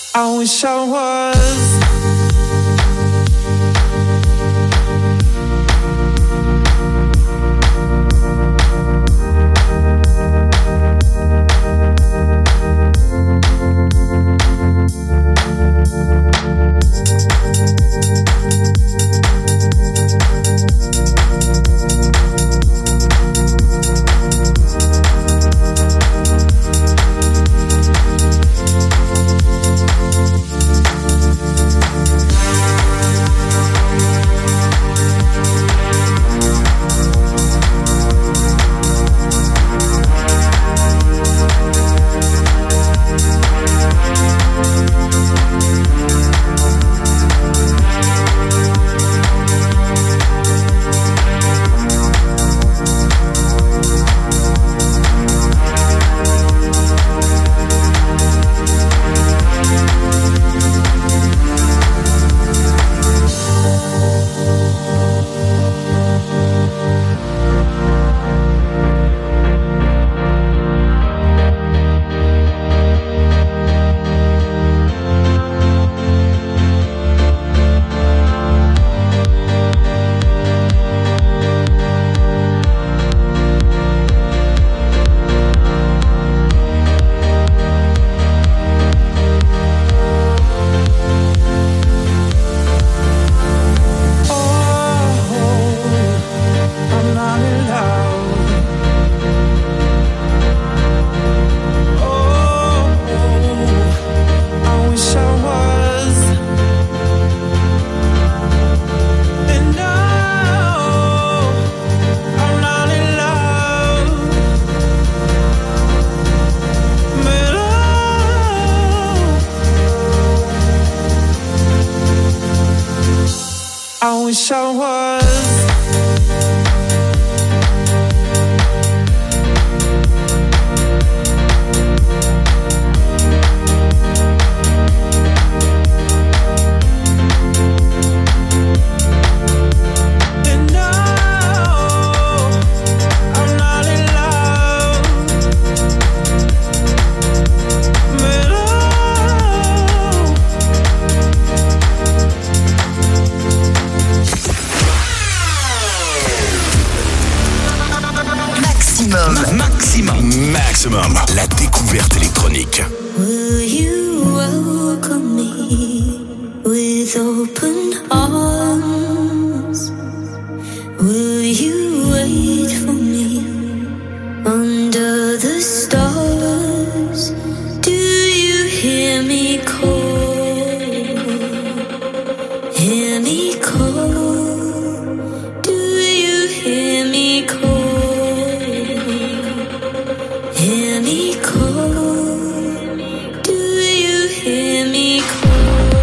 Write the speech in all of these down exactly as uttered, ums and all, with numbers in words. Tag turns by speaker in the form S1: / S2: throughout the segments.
S1: I wish I was. Wish I was.
S2: Maximum, la découverte électronique.
S3: Will you welcome me with open arms? Will you wait for me under the stars? Do you hear me call? Hear me call? Do you hear me call? Hear me call, do you hear me call?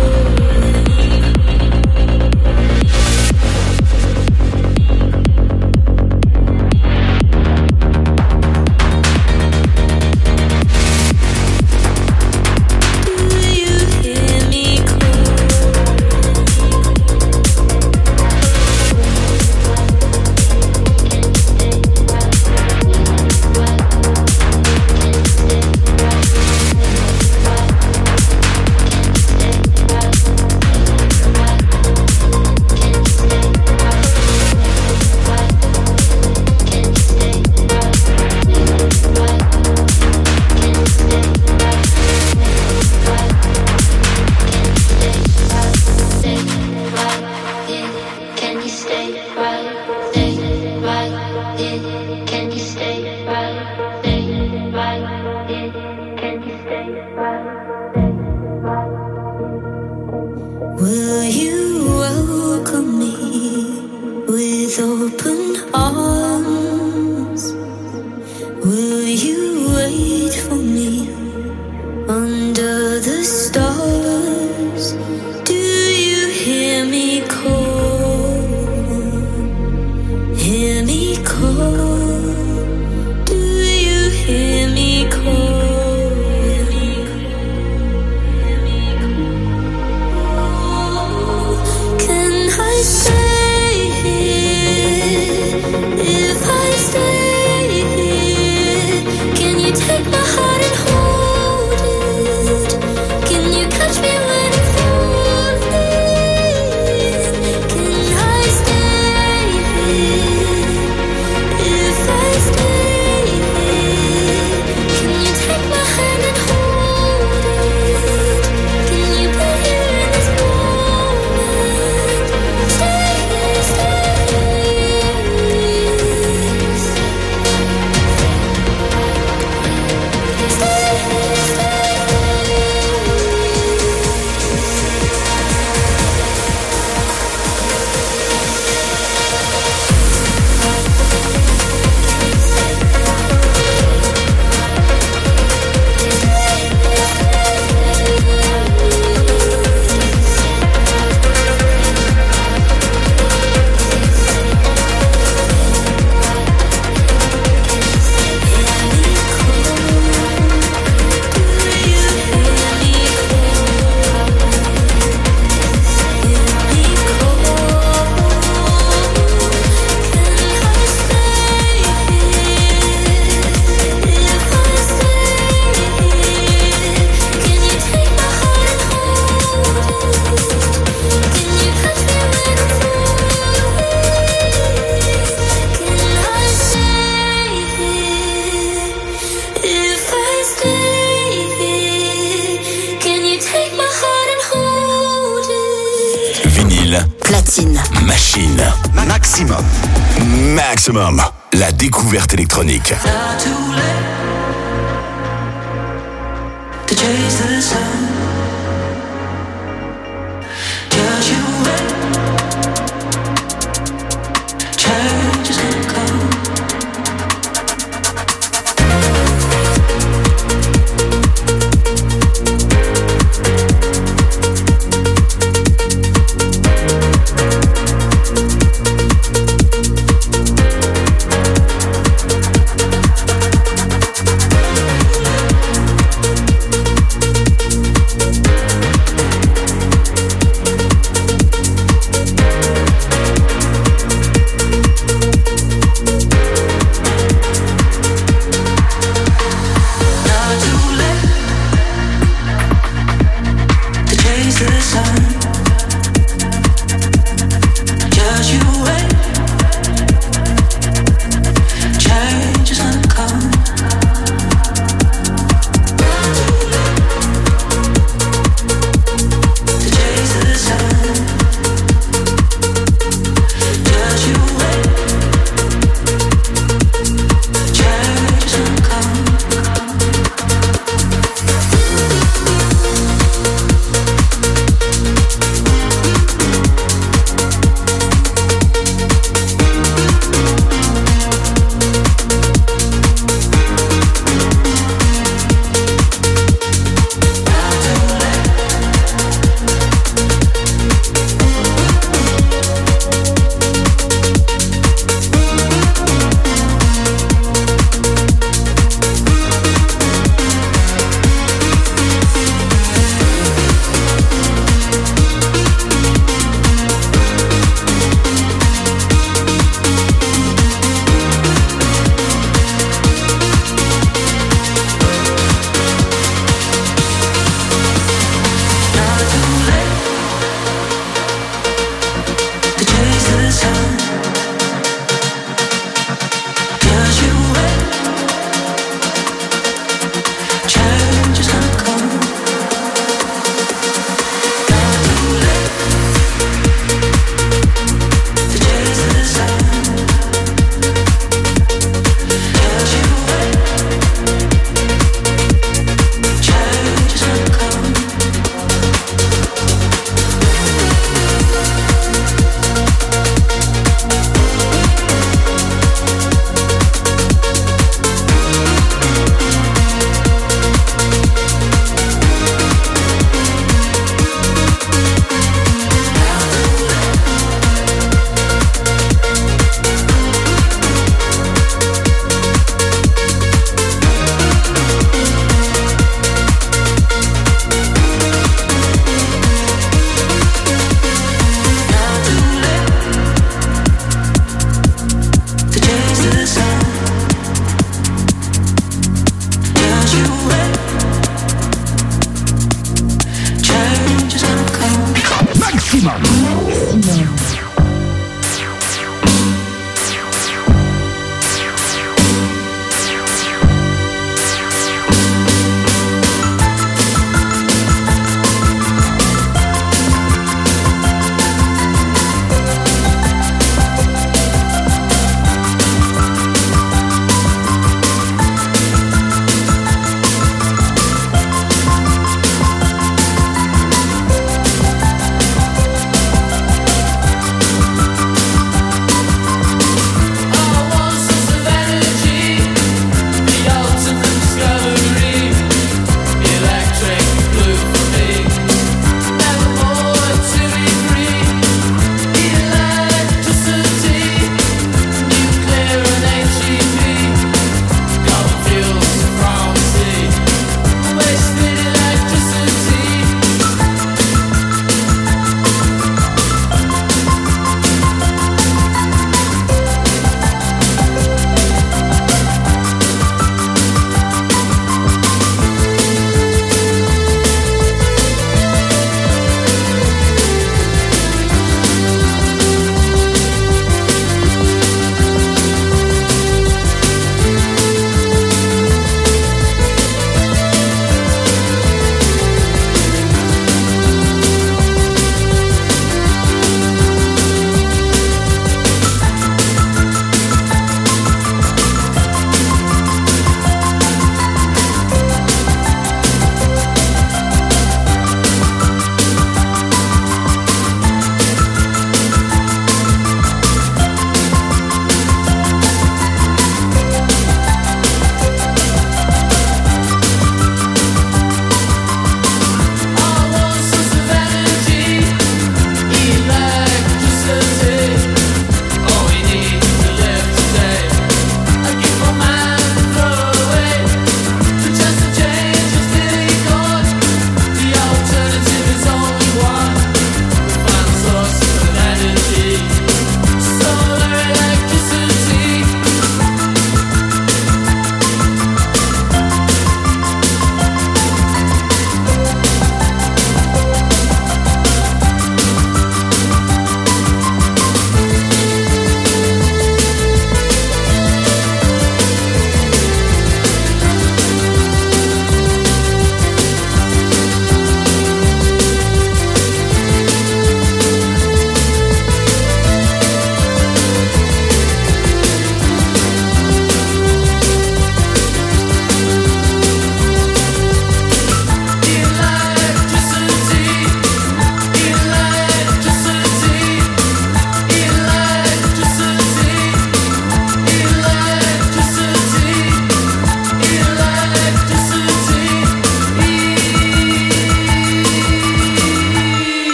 S3: Will you welcome me with open arms? Will you wait for me under the stars? Do you hear me call? Hear me call? Do you hear me call? Platine.
S2: Machine.
S4: Maximum.
S2: Maximum. La découverte électronique.
S5: Not too late to chase the sun. Just you wait. Change is gonna come.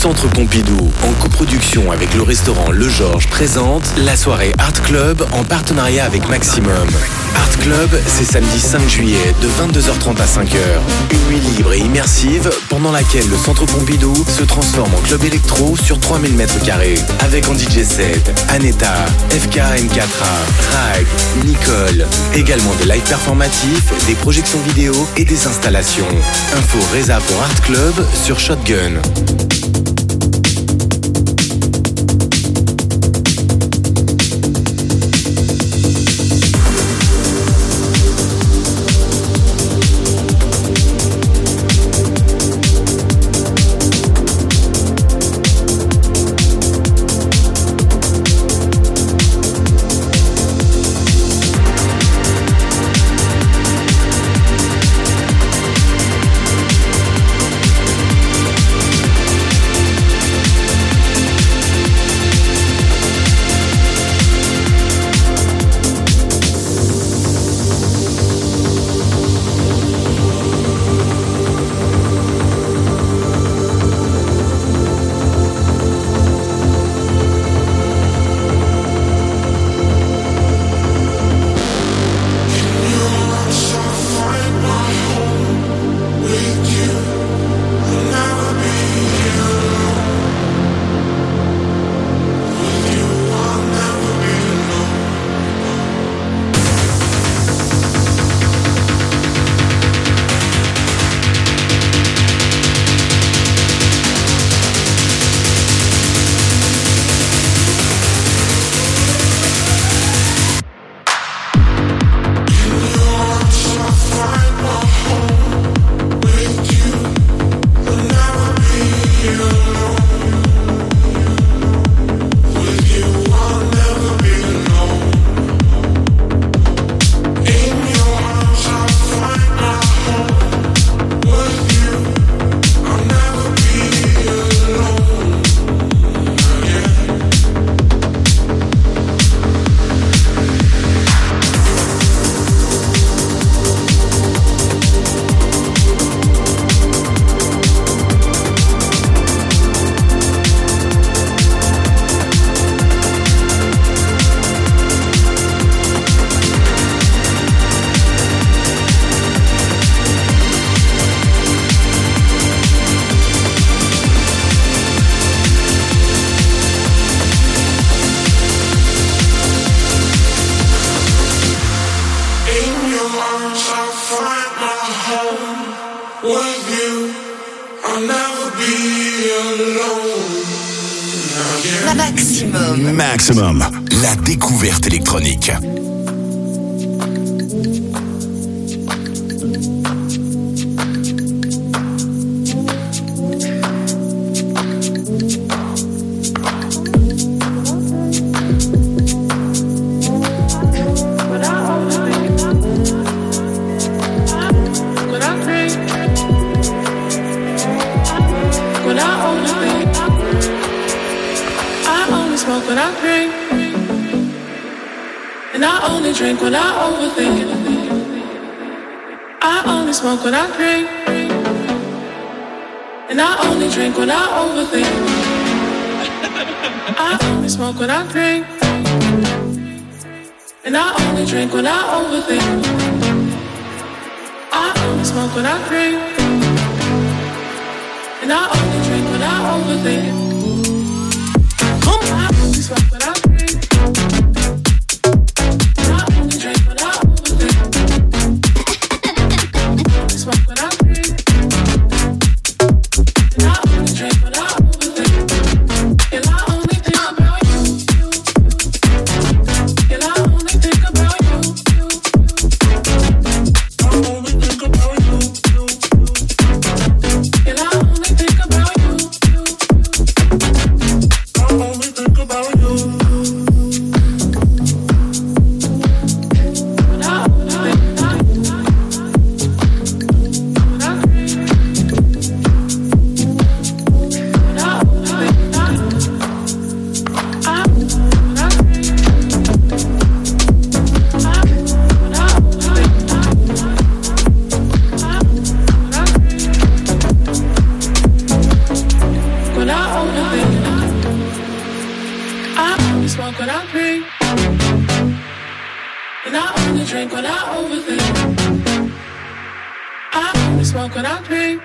S4: Centre Pompidou, en coproduction avec le restaurant Le Georges, présente la soirée Art Club en partenariat avec Maximum. Art Club, c'est samedi cinq juillet de vingt-deux heures trente à cinq heures. Une nuit libre et immersive pendant laquelle le Centre Pompidou se transforme en club électro sur trois mille mètres carrés. Avec en D J set, Aneta, F K M quatre A, Rag, Nicole. Également des lives performatifs, des projections vidéo et des installations. Info Reza pour Art Club sur Shotgun.
S2: Maximum. Maximum, la découverte électronique.
S6: Drink when I overthink. I only smoke when I drink. And I only drink when I overthink. I only smoke when I drink. And I only drink when I overthink. I only smoke when I drink. And I only drink when I overthink. I only smoke when I drink.
S3: And I only think about you.
S6: drink. And I only drink when I overthink. I only smoke when I drink.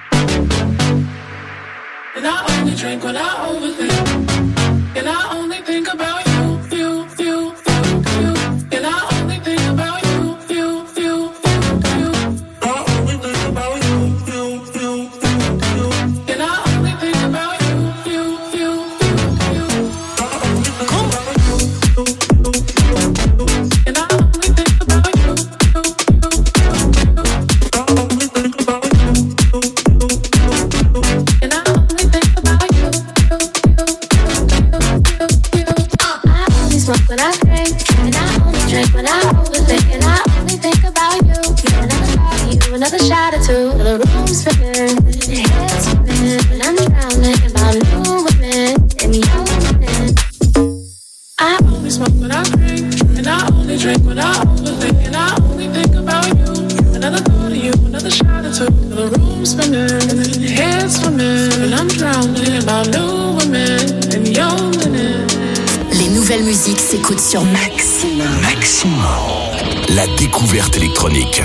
S6: And I only drink when I overthink. And I only think about you, you, you, you, you. And I only think about you, you, you, you, you. I only think about you, you, you, you, you. And I only think about you, you, you, you, you. I only think about you, you, you, you. And I only think about you, you, you, you. I only think about you, you, you, you. And I only think about you, you, you, you, you. I only smoke when I drink, and I only drink when I overthink, and I only think about you. Another body, you, another shot or two. The room's spinning, the head's spinning, and I'm drowning in my new women and your women. I only smoke when I drink, and I only drink when I overthink, and I only think about you. Another thought of you, another shot or two. The room's spinning, the head's swimming, and I'm drowning in my new women and your women.
S7: Les nouvelles musiques s'écoutent sur Maximum.
S2: Maximum. La découverte électronique.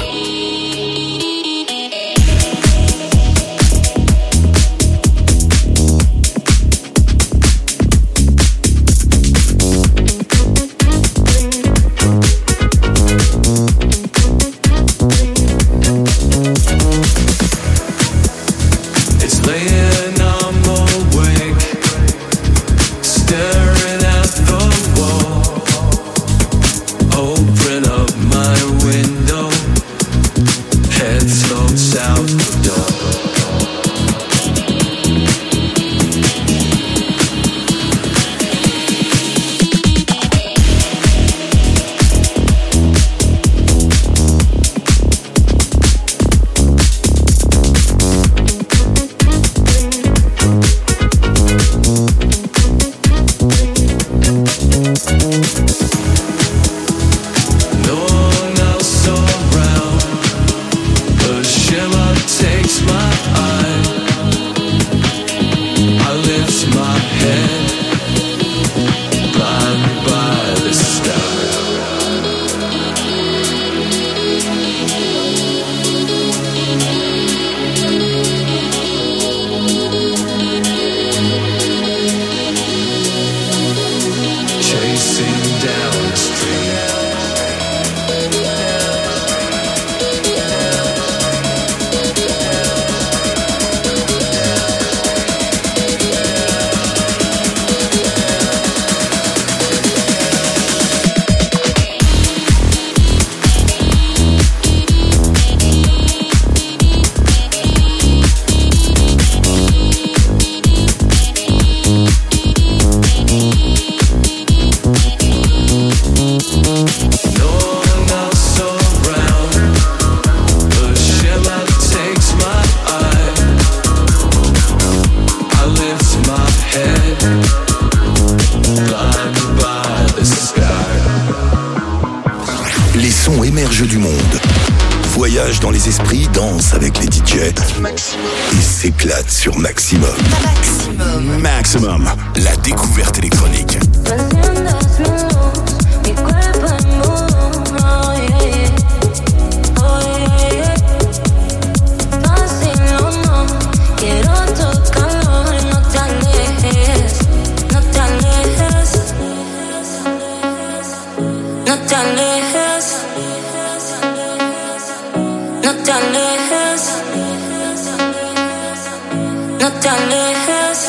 S1: It's laying I'm awake, staring at the wall. Open up my window, head slopes out the door. No one else around, the shimmer takes my eye. I lift my head, blinded by the sky. Chasing down the street. No one else around, the shimmer takes my eye. I lift my head, blinded by the sky.
S2: Les sons émergent du monde. Voyage dans les esprits, danse avec les D J et s'éclate sur Maximum.
S7: Maximum.
S2: Maximum, la découverte électronique.
S3: Mi cuerpo en modo, oh yeah, yeah. Oh yeah, yeah. Fácil o no, quiero tocarlo, no te alejes, no te alejes, no te alejes, no te alejes, no te alejes,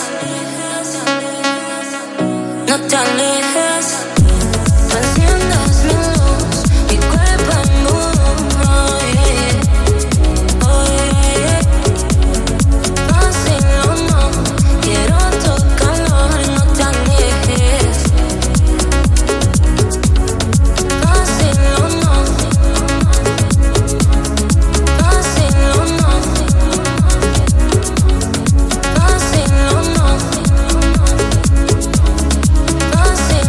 S3: no te alejes. Enciendas mi luz, mi cuerpo en modo, oh yeah, oh yeah, yeah. Fácil o no, quiero tocarlo, no te alejes. Fácil o no, fácil o no, fácil o no, fácil.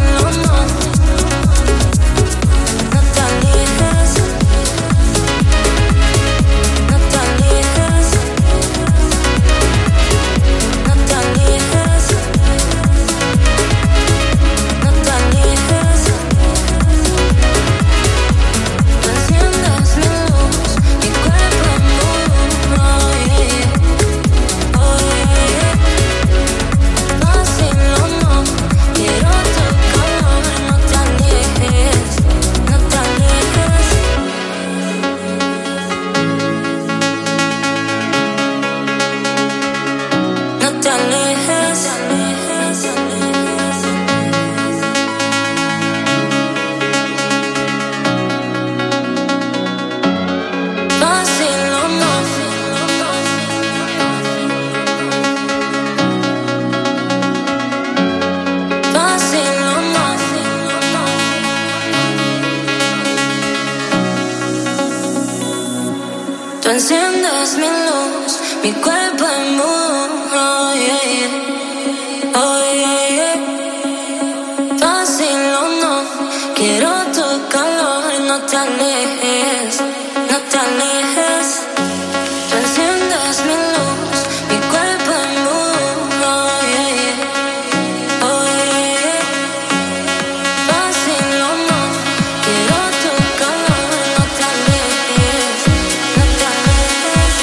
S3: enciendes mi luz, mi cuerpo en mood, oh yeah, yeah, oh yeah, yeah. Fácil o no, quiero tu calor, no te alejes, no te alejes. Tú enciendes mi luz, mi cuerpo en mood, oh yeah, yeah, oh yeah, yeah. Fácil o no, quiero tu calor, no te alejes, no te alejes.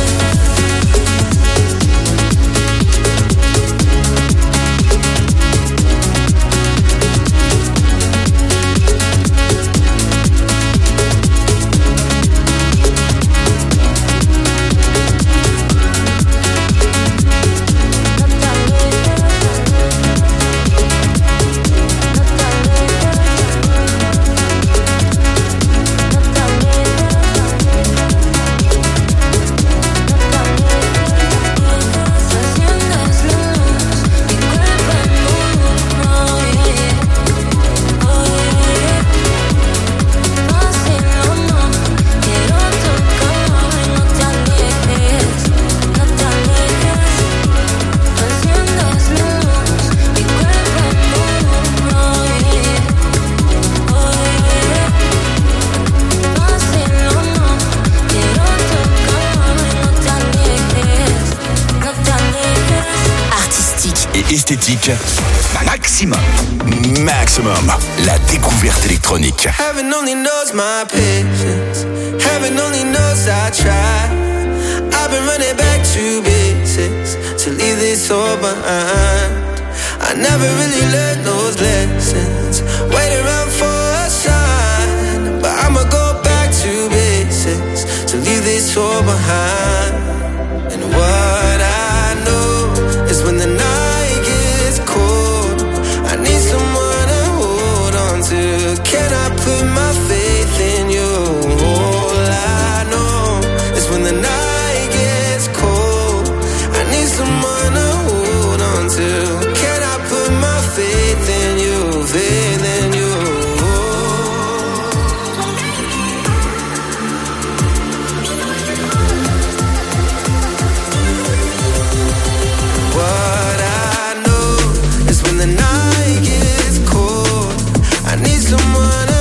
S2: Esthétique maximum. Maximum, la découverte électronique.
S8: Heaven only knows my patience. Heaven only knows I try. I've been running back to basics to leave this all behind. I never really learned those lessons. Wait around for a sign, but I'ma go back to basics to leave this all behind. And what I know is when the night gets cold, I need someone to hold on to. Can I put my faith in you? All I know is when the night gets cold, I need someone to hold on to. Can I put my faith in you? Faith in you. What I know is when the night gets cold, I need someone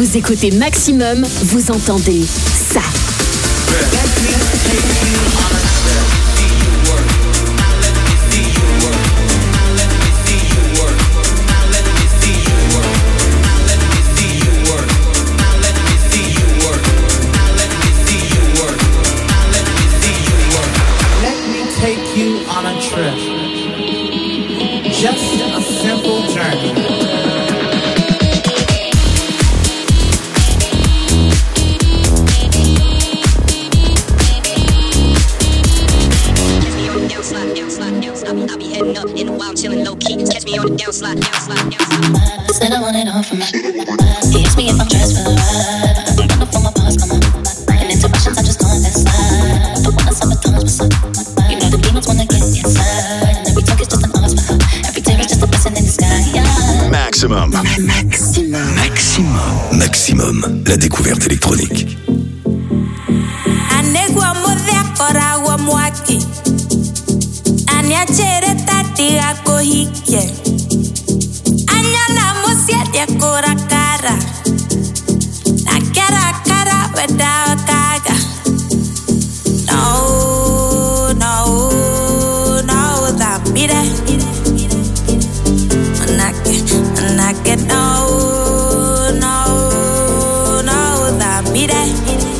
S7: vous écoutez Maximum, vous entendez ça.
S9: Take you on a trip. Just a simple journey.
S10: I'll be heading up in the wild, chilling low key. Catch me on the down slide, down slide, down slide. Said I want it all from my. He asked me if I'm dressed for the ride. I'm running for my boss, come on. And interruptions, I just on that side. The one that's up at times, what's up? You know the demons wanna get inside. And every talk is just an answer. Every tear is just a blessing in the sky. Yeah.
S2: Maximum. Maximum. Maximum. Maximum. La découverte électronique.
S3: Anegwa modhia kora wa mwaki. Aniachere tati ako hike. Anyana musia dia kora kara. Na kara kara weda kaga. No, no, no, that mire. Manake, manake, no, no, no, that mire.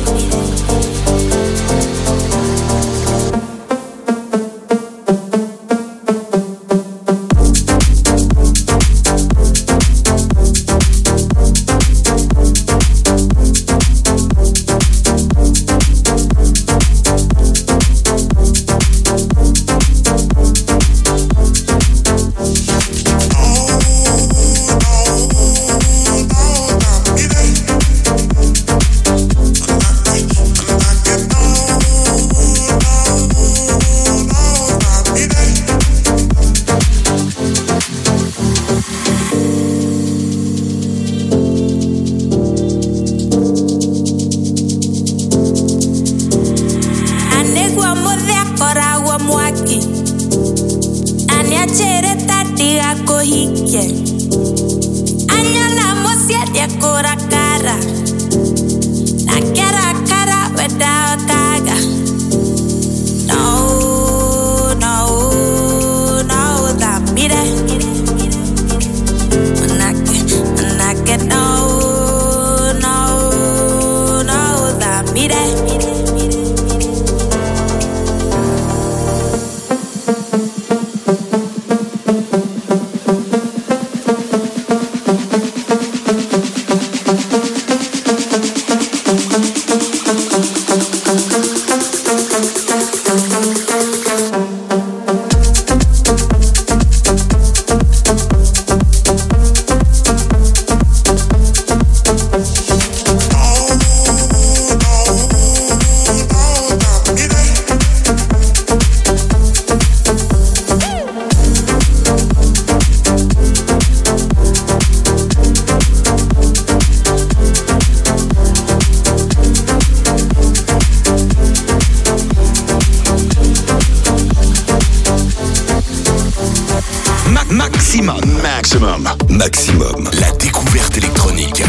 S2: Maximum. Maximum. La découverte électronique.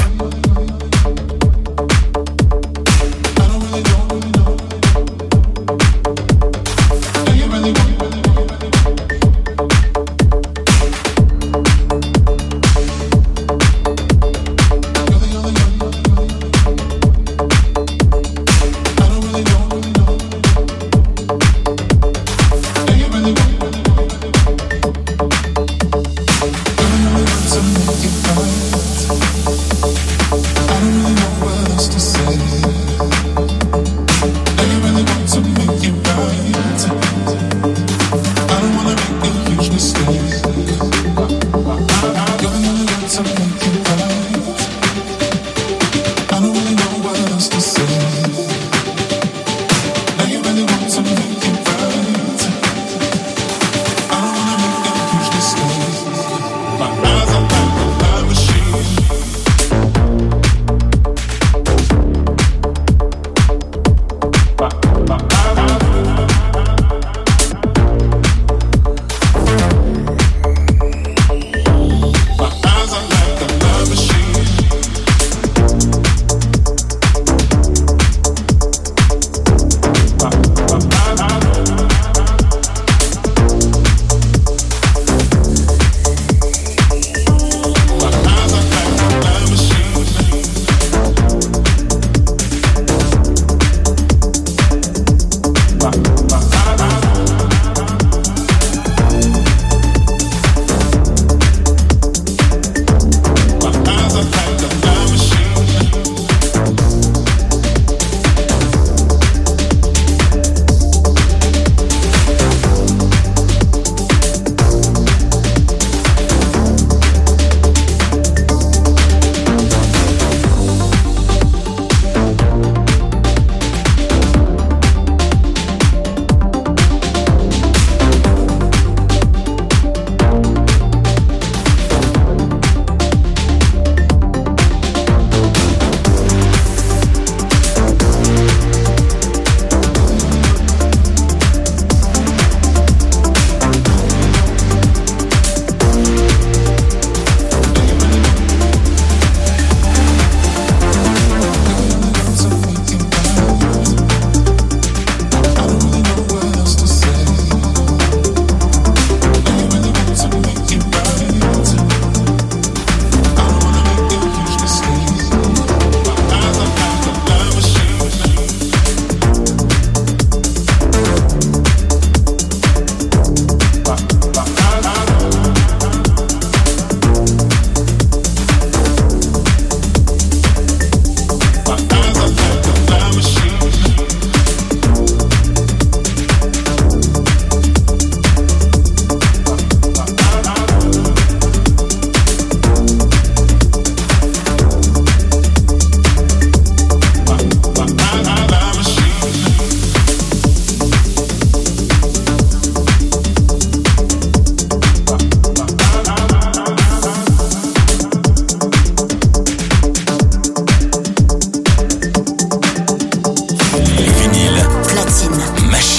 S6: Some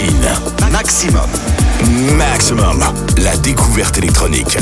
S2: Machine. Maximum. Maximum. La découverte électronique.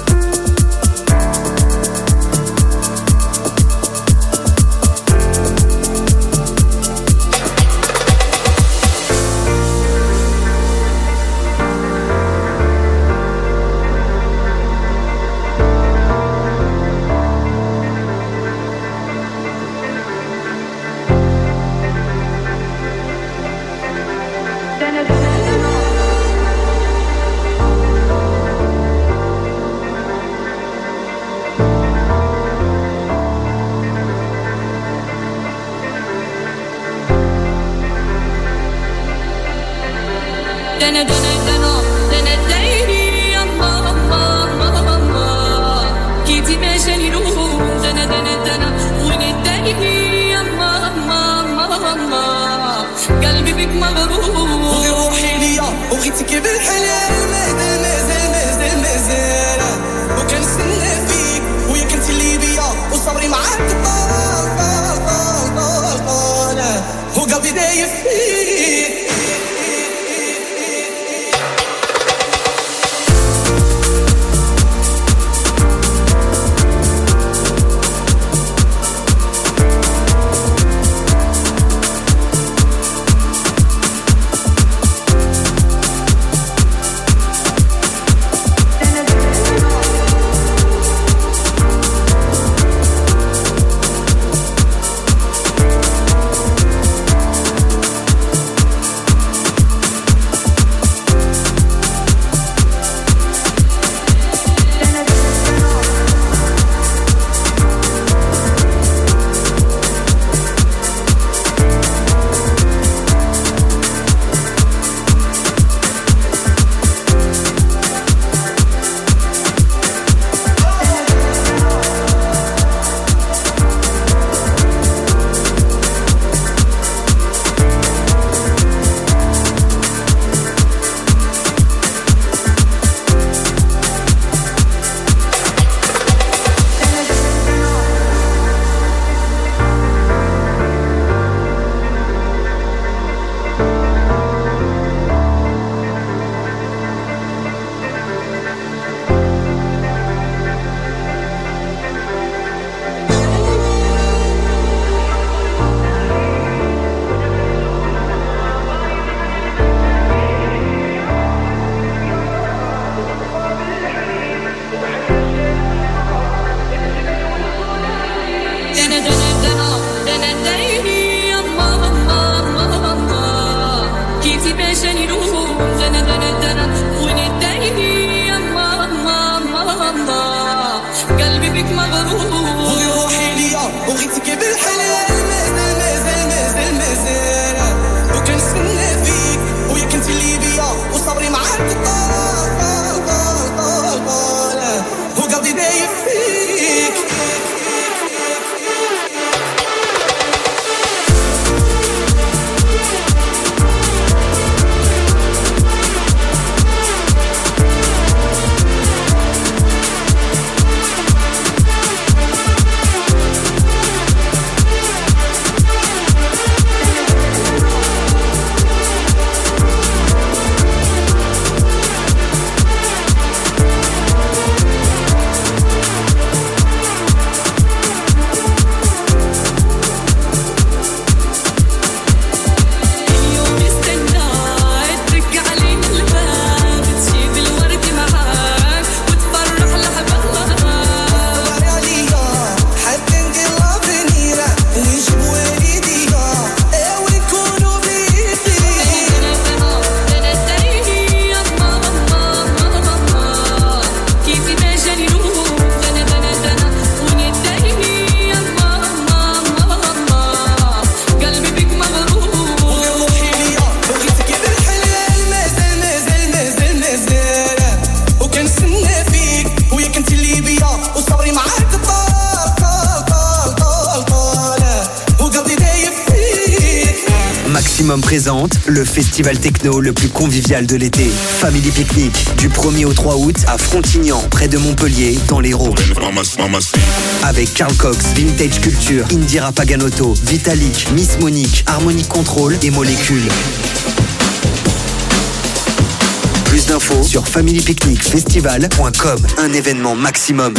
S11: Maximum présente le festival techno le plus convivial de l'été. Family Picnic, du premier au trois août à Frontignan, près de Montpellier, dans l'Hérault. Avec Carl Cox, Vintage Culture, Indira Paganotto, Vitalik, Miss Monique, Harmonic Control et Molécule. Plus d'infos sur family picnic festival point com. Un événement maximum.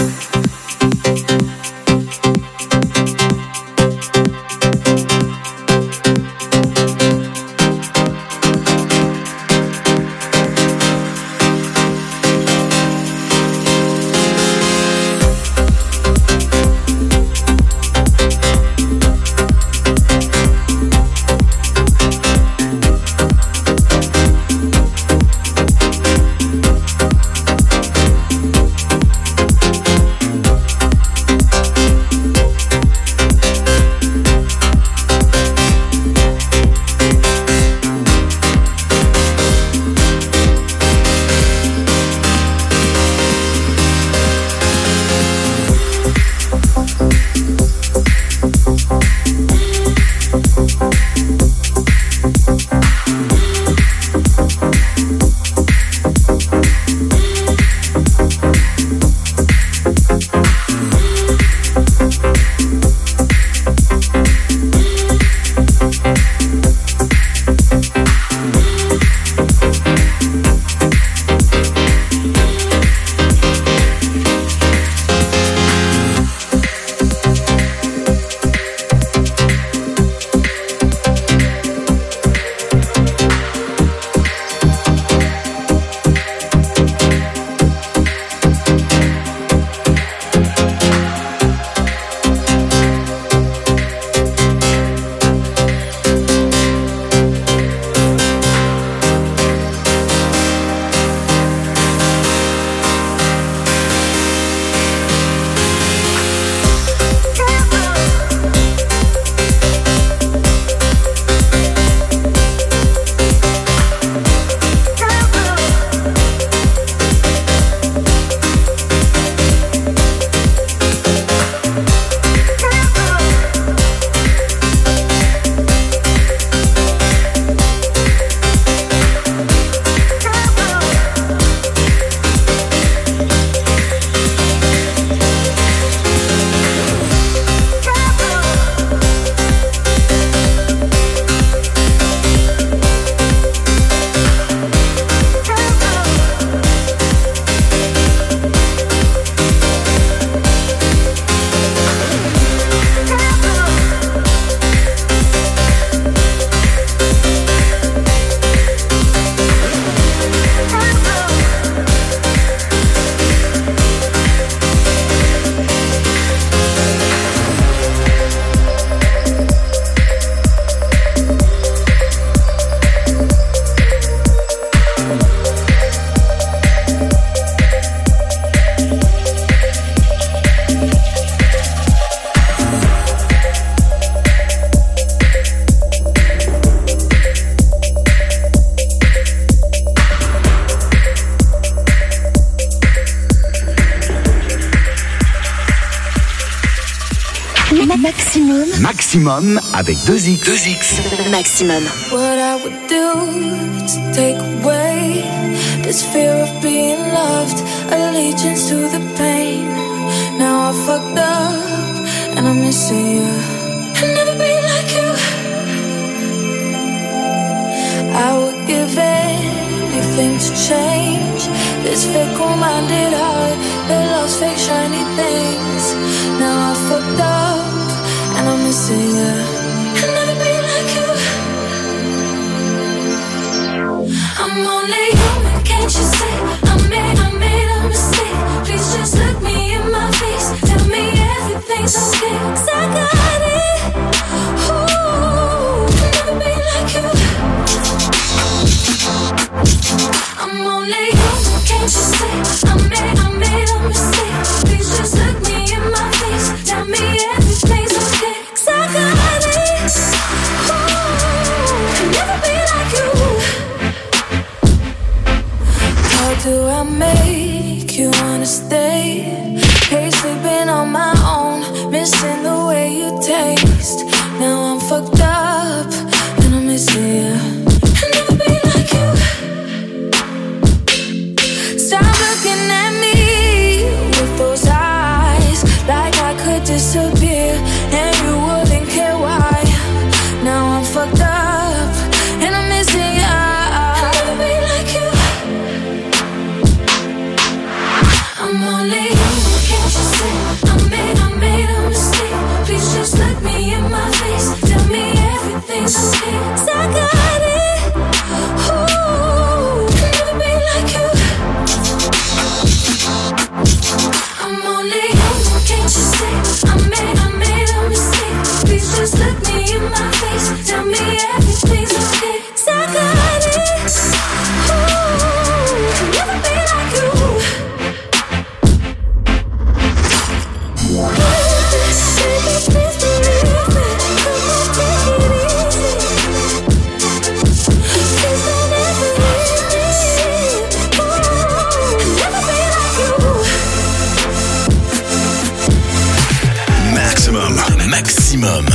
S7: Maximum.
S11: Maximum avec deux X. deux X.
S7: Maximum.
S3: What I would do to take away this fear of being loved, allegiance to the pain. Now I fucked up and I'm missing you. I'll never be like you. I would give anything to change this fickle-minded heart that loves fake shiny things. Now I fucked up and I'm missing you. I'll never be like you. I'm only human, can't you see? I made, I made a mistake. Please just look me in my face. Tell me everything's okay, 'cause I got it. Ooh, I'll never be like you. I'm only human, can't you see? I made,
S2: Maximum.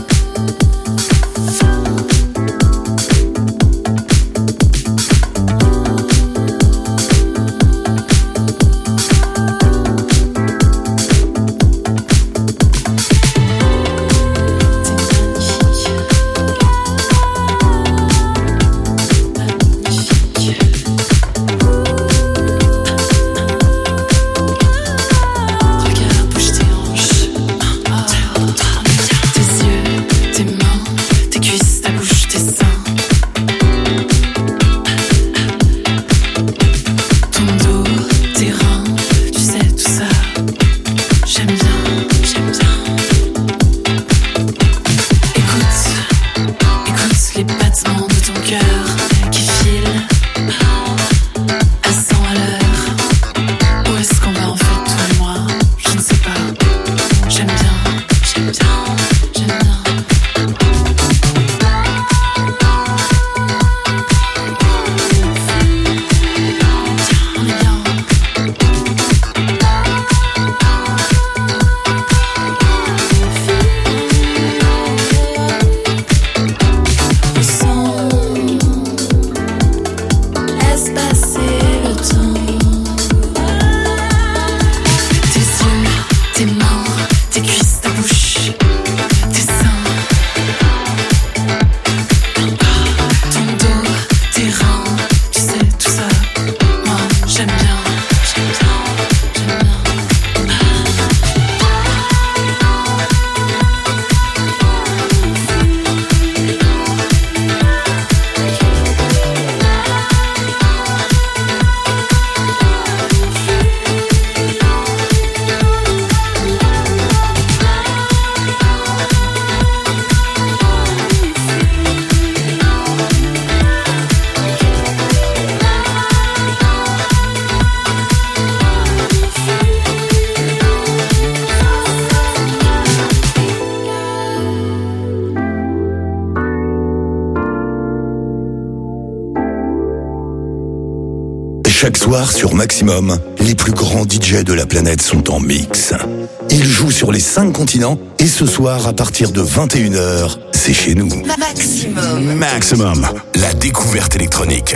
S2: Chaque soir sur Maximum, les plus grands D J de la planète sont en mix. Ils jouent sur les cinq continents et ce soir à partir de vingt et une heures, c'est chez nous.
S7: Maximum.
S2: Maximum, la découverte électronique.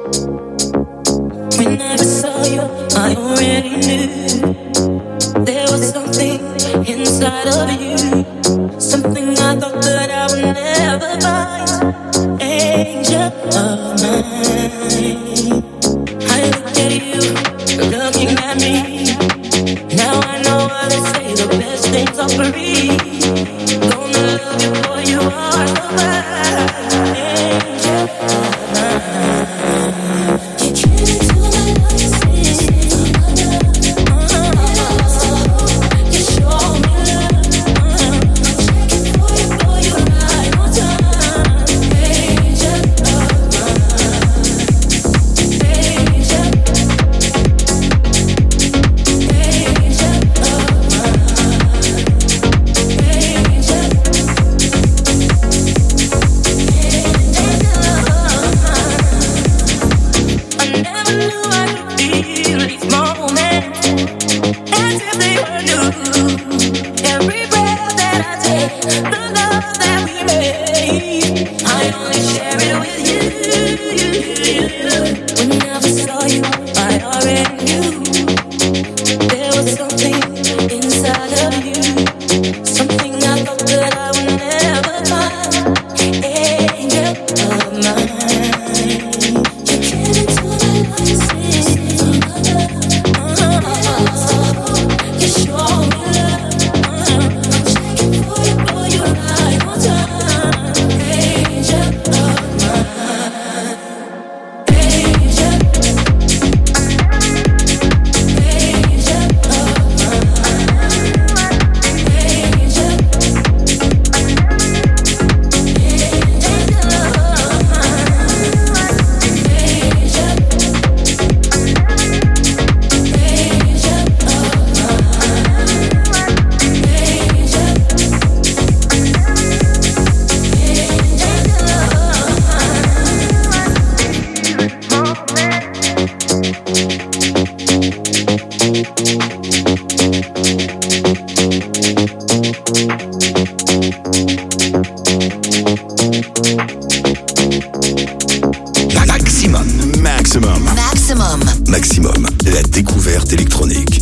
S3: We never saw you, I already knew. There was something inside of you, something I thought that I would never find. Angel of mine, I look at you, looking at me. Now I know why they say the best things are free. Gonna love you for you are the best. Angel of mine. You came into my life, you show me love. I'm checking for you, for you right on time. Angel of mine, angel, angel of mine.
S2: Maximum, la découverte électronique.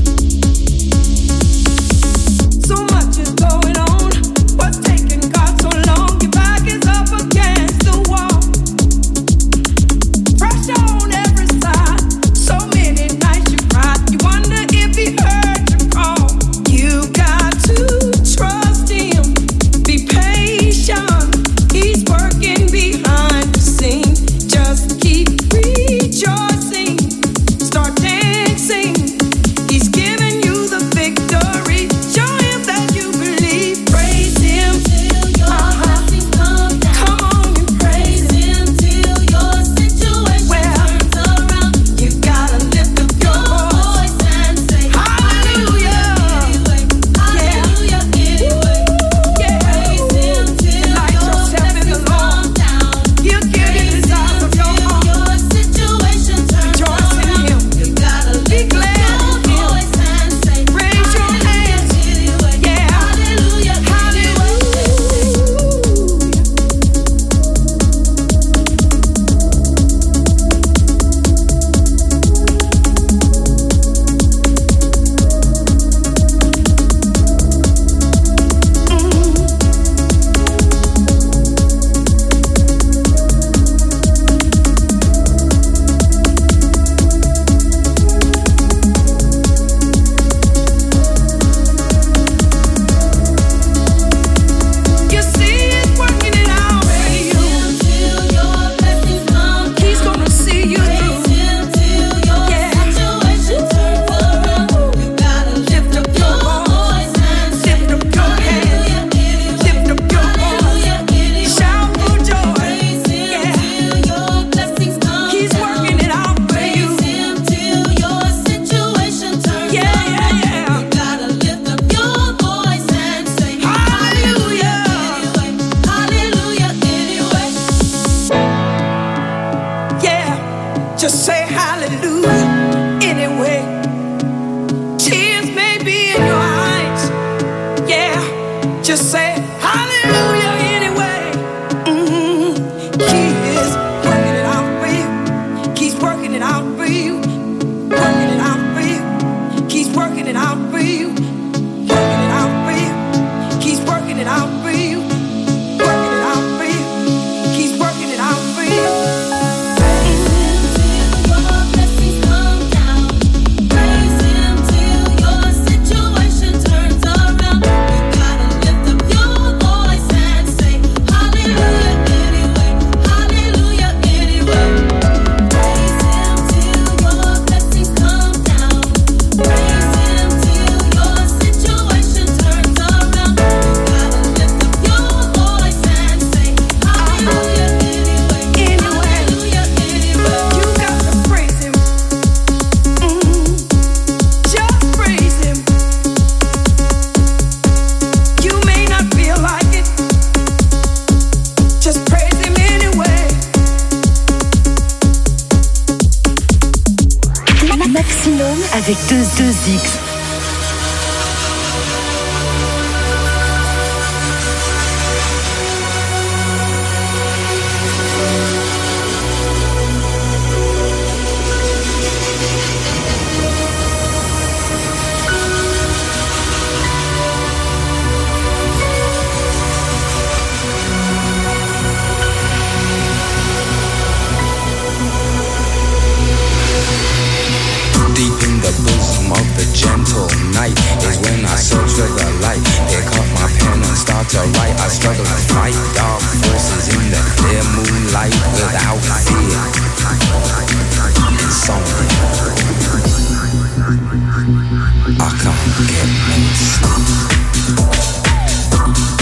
S7: Avec deux, deux X.
S12: To write, I struggle to fight dark forces in the clear moonlight without fear. Insomnia, I can't get no sleep.